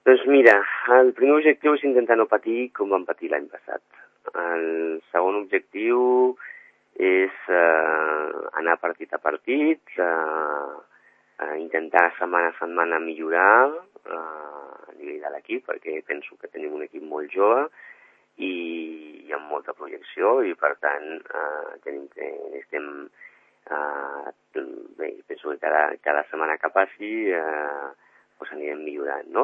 Doncs mira, el primer objectiu és intentar no patir com vam patir l'any passat. El segon objectiu és anar partit a partit, intentar setmana a setmana millorar a nivell de l'equip, perquè penso que tenim un equip molt jove i amb molta projecció i per tant bé, penso que cada setmana que passi doncs anirem millorant, no?